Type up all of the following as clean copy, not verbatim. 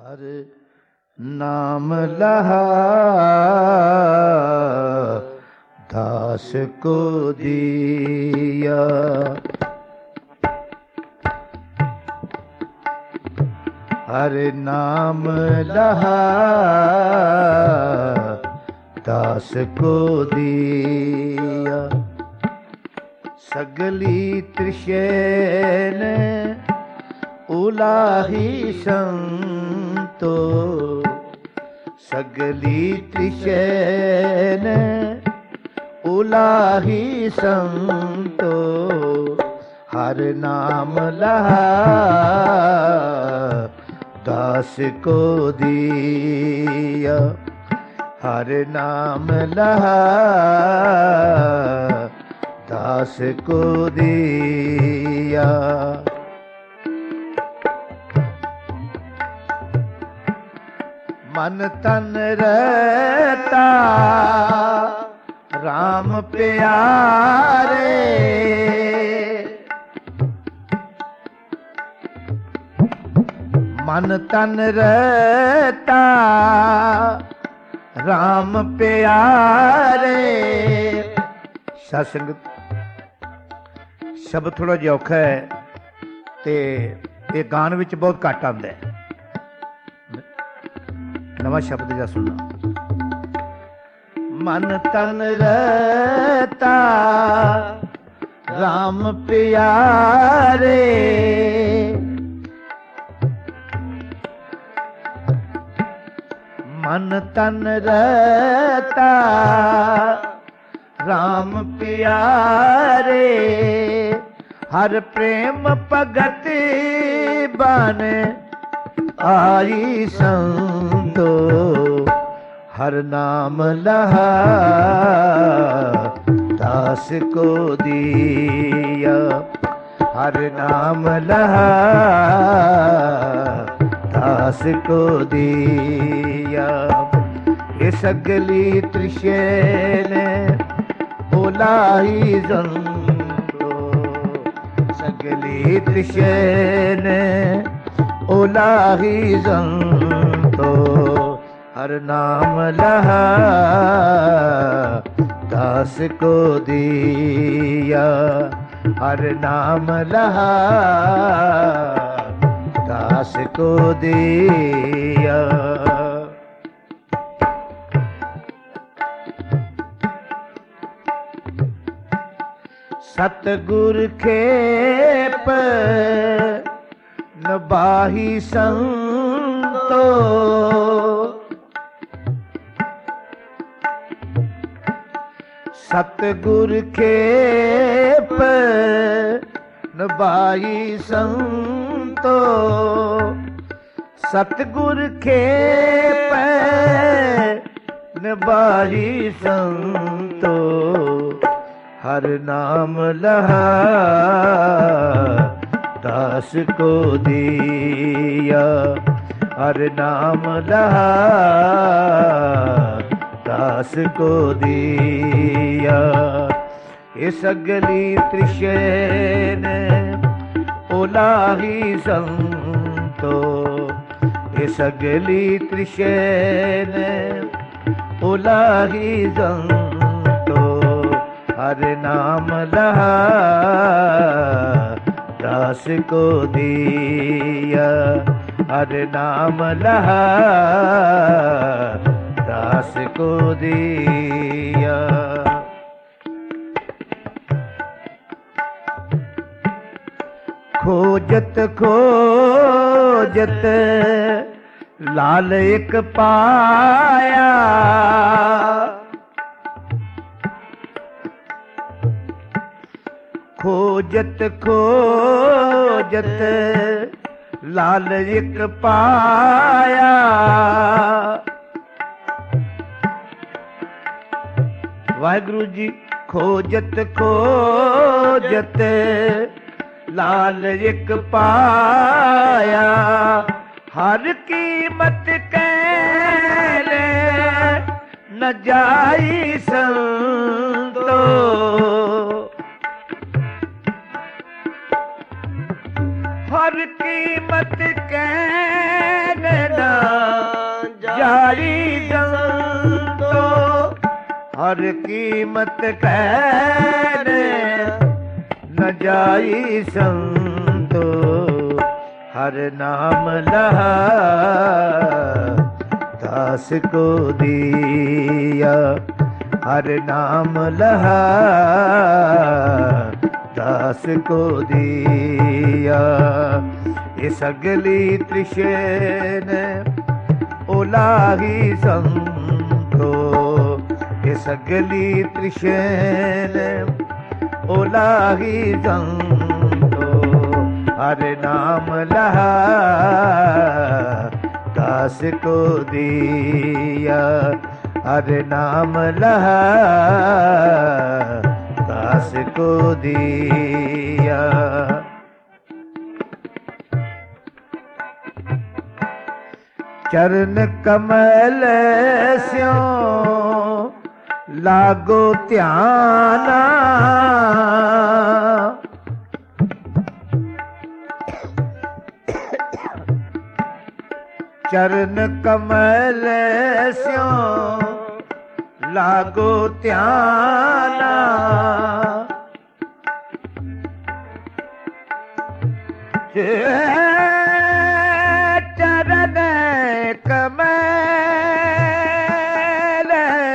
हर नाम लहा दास को दिया। हर नाम लहा दास को दिया। सगली त्रिशैन उलाही संतो। सगली त्रिशैन उलाही संतो। हर नाम लहा दास को दिया। हर नाम लहा दास को दिया। मन तन रहता राम प्यारे। मन तन रहता राम प्यारे। सत्संग शब्द थोड़ा जिहा औखा है ते ये गान विच बहुत घट आंदा है। नवा शब्द जा सुनना। मन तन रहता राम प्यारे। मन तन रहता राम प्यारे। हर प्रेम भगत बन आई संतो। हर नाम लहा दास को दिया। हर नाम लहा दास को दिया। ये सगली त्रिशैन उलाही संतो। सगली त्रिशैन उलाही संतो। हर नाम लहा दास को दिया। हर नाम लहा दास को दिया। सतगुर खेप नबाही संतो। सतगुर खेप नबाही संतो। सतगुर खेप नबाही संतो। हर नाम लहा दास को दिया। हर नाम लहा दास को दिया। ये सगली त्रिशैन उलाही संतो। ये सगली त्रिशैन उलाही संतो। हर नाम लहा दास को दिया। हर नाम लहा दास को दिया। खोजत खोजत लाल एक पाया। खोजत खोजत लाल एक पाया। वाहिगुरु जी। खोजत खोजत लाल एक पाया। हर कीमत कैले न जाई संतो। हर कीमत कैले न जाई संतो हर कीमत कहने न जाई संतो हर नाम लहा दास को दिया हर नाम लहा दास को दिया इस अगली त्रिशेन ओलाही संतो इस अगली त्रिशेन ओलाही संतो हर नाम लहा दास को दिया हर नाम लहा दास को दिया चरण कमल स्यों लागो ध्याना चरण कमल स्यों लागो ध्याना चरण कमल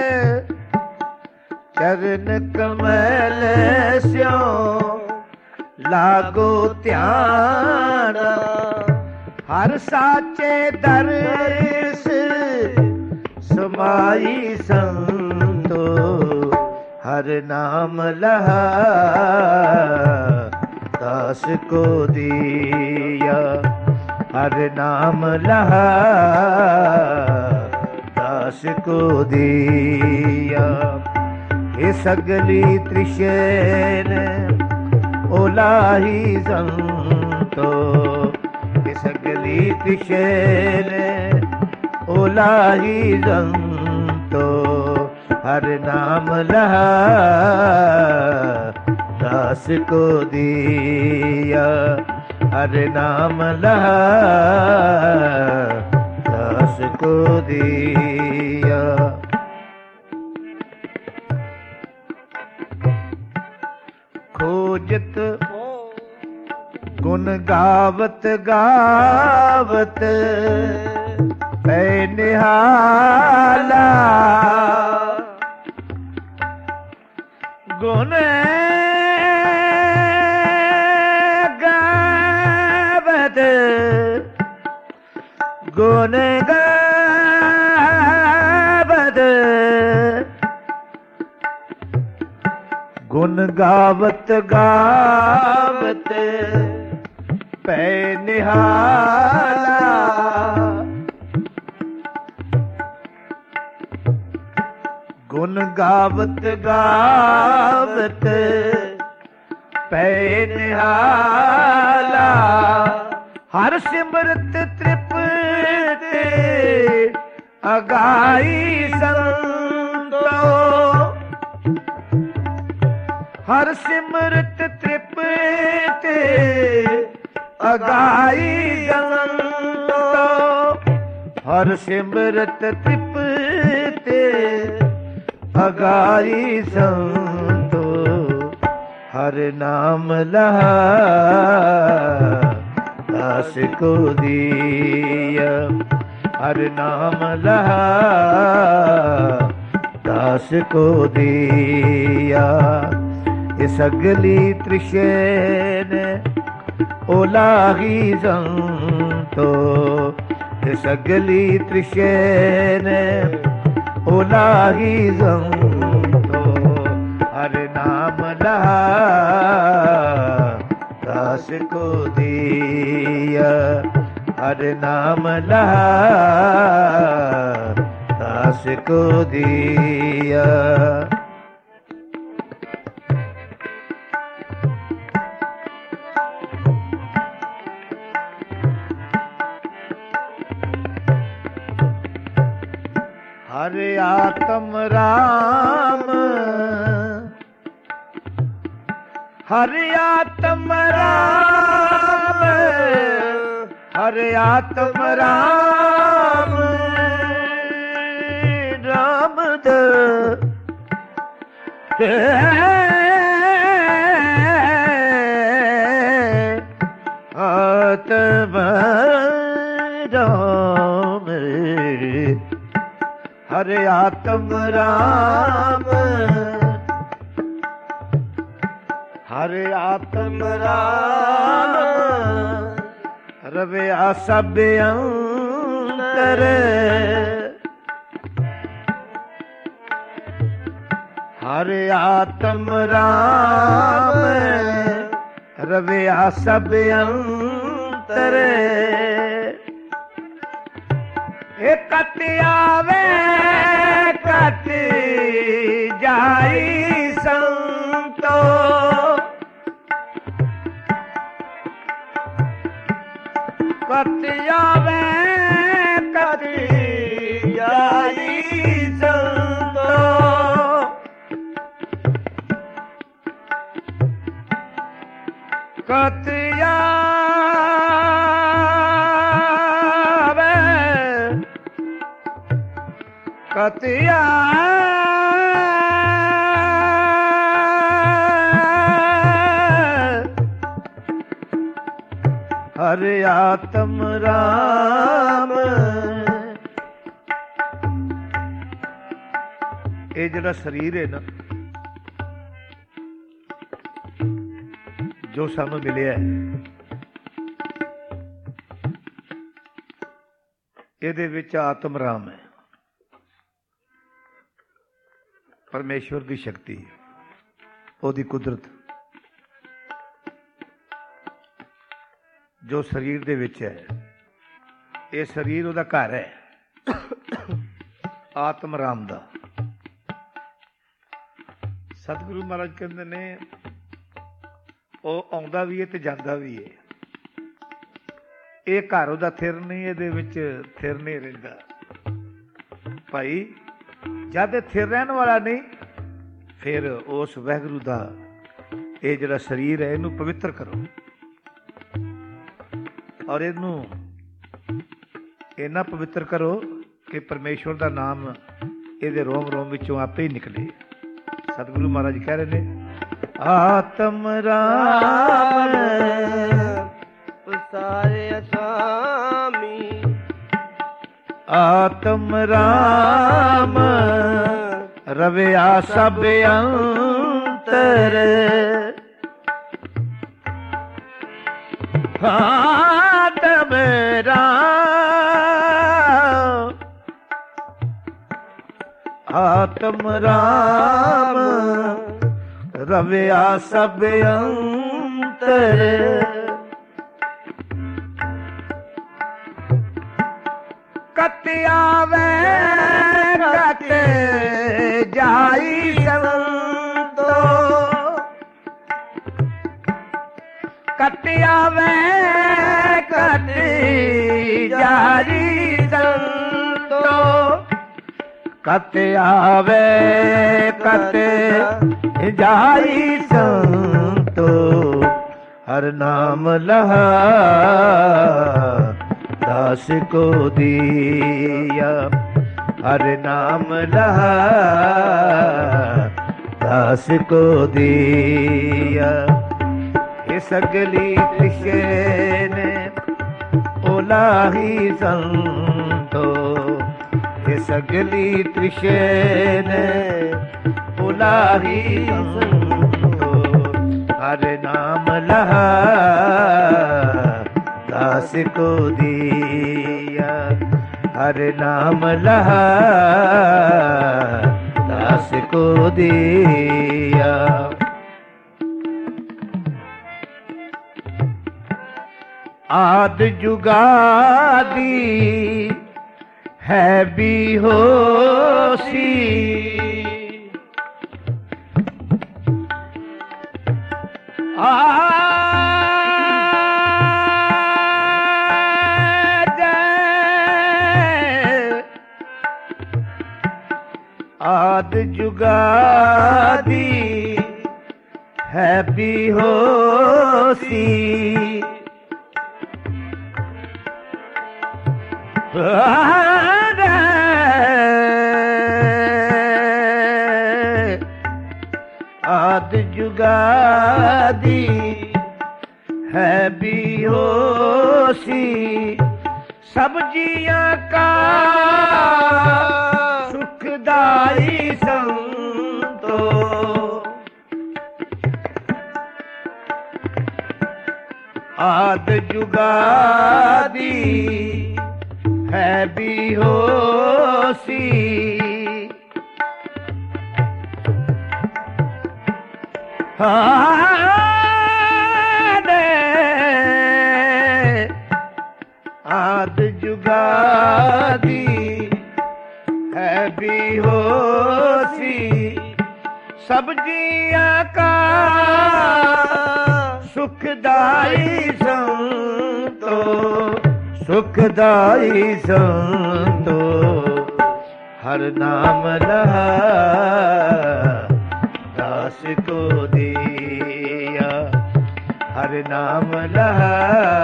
चरण कमल स्यों लागो ध्याना हर साचे दर्श समाई संतो हर नाम लहा दास को दिया हर नाम लहा दास को दिया ये सगली त्रिशेन ओलाही संतो सगली त्रिशेन ओलाही संतो हर नाम लहा दास को दिया हर नाम लहा दास को दिया खोजत गुण गावत गावत पै निहाला गुण गावत गुण गावत गुण गावत गावत पै निहाला गुण गावत गावत पै निहाला हर सिमरत तृप्त अगाई संतो हर सिमरत तृप्त अगाई संतो हर सिमरत तृप्त अगाई संतो हर नाम लहा दास को दिया हर नाम लहा दास को दिया इस अगली त्रिशेन ओलाही संतो इस अगली त्रिशेन ओलाही संतो हर नाम लहा दास को दिया हर नाम लहा दास को दिया हरे आत्म राम हरे आत्म राम हरे आत्म राम आत्म राम हरे आत्म राम हरे आत्म राम रवे सब अंतर हरे आत्म राम रवे सब अंतर कत आवे कत जाई संतो कत आवे कत जाई संतो कत कतिया हरे आत्म राम ये जड़ा शरीर है ना जो सानू मिले है ये विच आत्म राम है परमेश्वर की शक्ति ओदी कुदरत जो शरीर दे विच है ये शरीर ओदा घर है आत्म राम दा सतगुरु महाराज कहते ने वो आउंदा भी है ते जांदा भी है ये घर ओदा थिर नहीं ये विच थिर नहीं रहिंदा भाई जब थिर रहन वाला नहीं फिर उस वाहिगुरू का ये जड़ा शरीर है इनू पवित्र करो और इनू इन्ना पवित्र करो कि परमेश्वर का नाम ये रोम रोम विचों आपे ही निकले। सतगुरु महाराज कह रहे ने आत्म राम सारे स्वामी आत्म राम रवे सब अंतर आत्म राम आत्म राम रवे सब अंतर कत आवे कत जाई संतो कत आवे कत जाई संतो कत आवे कत जाई संतो हर नाम लहा दास को दिया हर नाम लहा दास को दिया ये सगली कृष्ण ओलाही संतो ये सगली कृष्ण ओलाही संतो हर नाम लहा दास को दिया हर नाम लहा दास को दिया आद जुगादी है भी होसी आद जुगादी है भी होसी जुगादी है बेहोशी सब जियां का सुखदाई संतो आद जुगादी है बेहोशी आद जुगादी है बेहोशी सब जिया का सुखदाई संतो सुखदाई संतो हर नाम लहा दास को दिया हर नाम लहा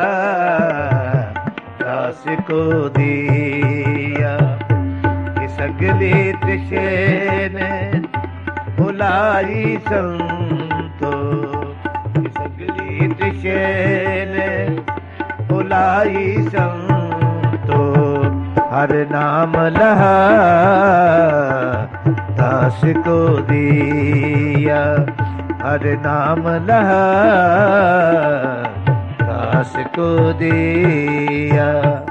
दास को दिया सगले त्रिशेन बुलाई संतो सगली त्रिशेन बुलाई संतो हर नाम लहा दास को दिया हर नाम लहा दास को दिया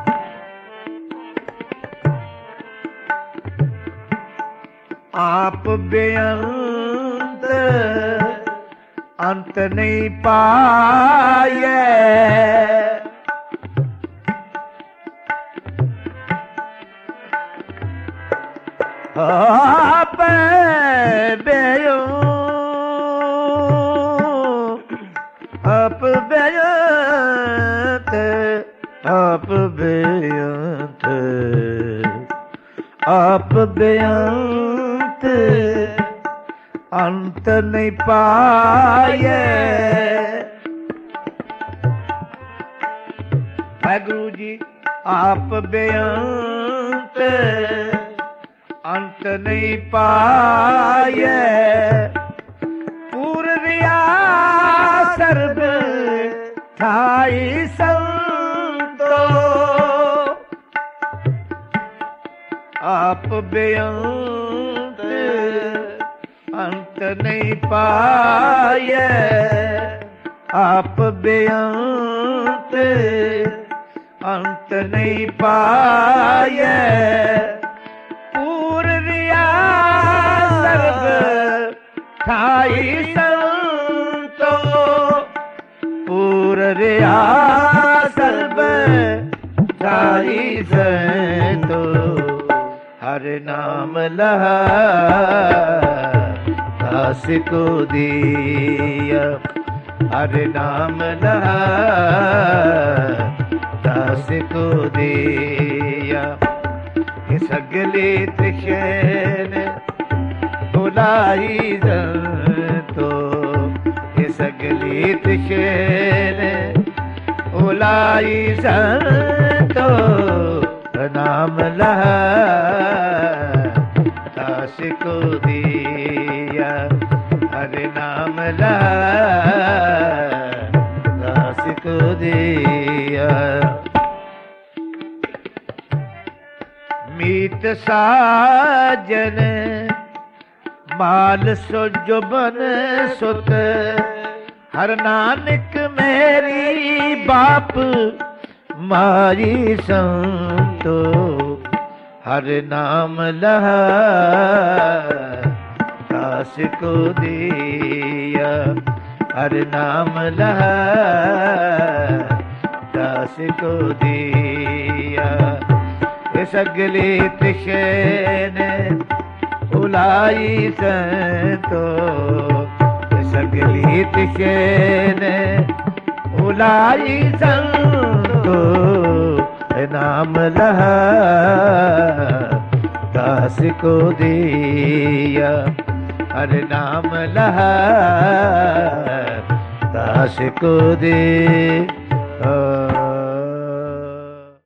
आप बेअंत अंत नहीं पाए आप बेअंत आप बेअंत आप बेअंत अंत नहीं पाए वाहिगुरु जी आप बेअंत अंत नहीं पाए पूर्विया सर्व ठाई संतो आप बेअंत अंत नहीं पाए आप बेअंत अंत नहीं पाए पूर्विया सर्व ठाई संतो पूर्विया सर्व ठाई संतो हर नाम लहा दास को दिया हर नाम लहा दास को दिया सगले त्रिशेन बुलाई संतो सगले त्रिशेन बुलाई संतो नाम लहा दास को दिया हर नाम लहा दास को दिया मीत साजन माल सो जुबन सुत हर नानक मेरी बाप मारी संतो हर नाम लहा दास को दिया हर नाम लहा दास को दिया सगले त्रिशेन उलाई संतो सगली त्रिशेन उलाई संतो नाम लहा दास को दिया हर नाम लहा दास को दे